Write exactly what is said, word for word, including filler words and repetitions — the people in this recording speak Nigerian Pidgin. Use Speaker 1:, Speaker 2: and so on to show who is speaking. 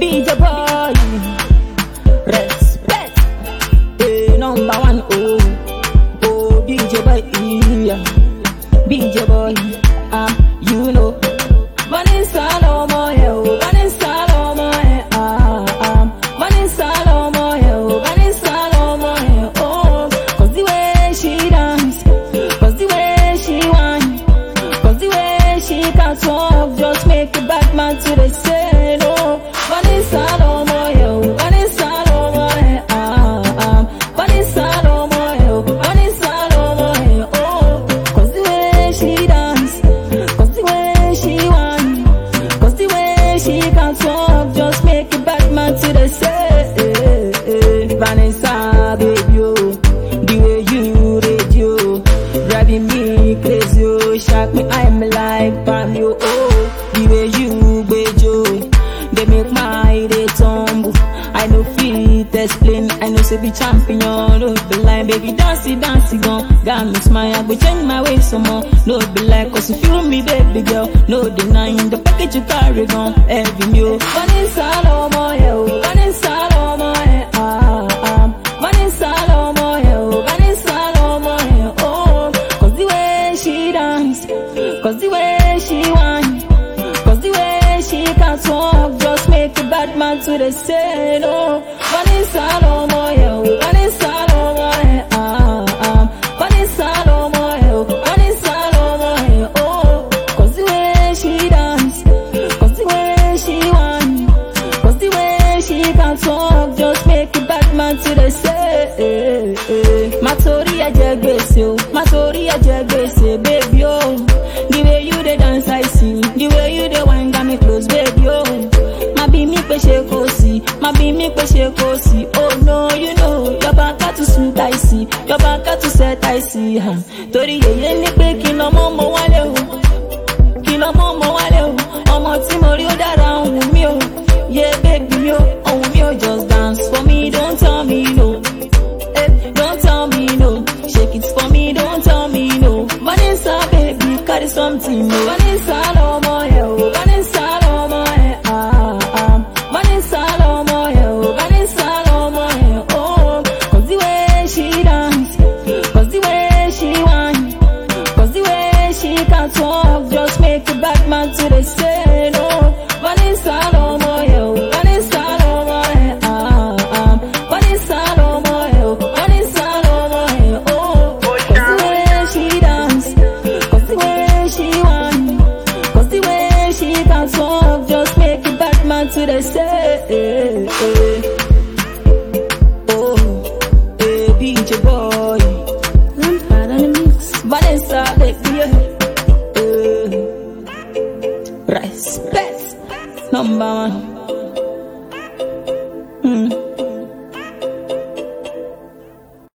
Speaker 1: B J boy, respect, eh, number one, oh, oh, B J boy, yeah, B J boy, um, you know, Vanessa Lomo, yeah, Vanessa Lomo, yeah, ah, um, Vanessa Lomo, yeah, Vanessa Lomo, yeah, oh, cause the way she dance, cause the way she whine, cause the way she can talk, just make a bad man to the say no. Vanessa Lomo, yeah, Vanessa Lomo, yeah, ah, um, Vanessa Lomo, yeah, Vanessa Lomo, yeah, oh, cause the way she dance, cause the way she whine, cause the way she can talk, just make a bad man to the say. Vanessa, baby, oh, the way you radio, driving me crazy, oh, shock me, I'm like Bam, yo, oh, the way you bejo, they make my head tumble. I know fit explain, I know say be champion, no be like baby, dancey, dancey, gone, got me smile, I go change my way some more, no be like, cause you feel me, baby girl, no denying the package you carry on, every meal. Vanessa Lomo, yeah, Vanessa Lomo, yeah, ah, um, Vanessa Lomo, yeah, Vanessa Lomo, yeah, oh, cause the way she dance, cause the way she whine, cause the way she can talk, just make a bad man to the say no. Vanessa Lomo, yeah, Vanessa Lomo, yeah, ah, um, Vanessa Lomo, yeah, Vanessa Lomo, yeah, oh, cause the way she dance, cause the way she whine, cause the way she can talk, just make a bad man to the say. Matori a jegbese, Matori a jegbese, baby, oh, the way you the dance I see, the way you the wine got me close, baby, oh. Ma be me peshe kosi, ma be me peshe kosi. Oh no, you know your back to suit I see, your back to set I see. Huh? Tori ye ye ni pe kilo momo wale o, kilo momo wale o. Omo ti mori o dara ohun mi o, yeah baby mi o, ohun mi o. Just dance for me, don't tell me no. Eh, don't tell me no. Shake it for me, don't tell me no. Vanessa baby, carry something no. Vanessa Lomo, yeah, Vanessa Lomo, yeah, ah, um, Vanessa Lomo, yeah, Vanessa Lomo, yeah, oh, cause the way she dance, cause the way she whine, cause the way she can talk, just make a bad man to the say no. Vanessa Lomo, yeah, Vanessa Lomo, yeah, ah, um, Vanessa Lomo, yeah, Vanessa Lomo, yeah, oh, cause the way she dance, cause the way she whine, cause the way she can talk, just make a bad man to the say. Oh, eh, B J boy, Lampard on the mix, Vanessa, baby, yeah, eh, respect, number one.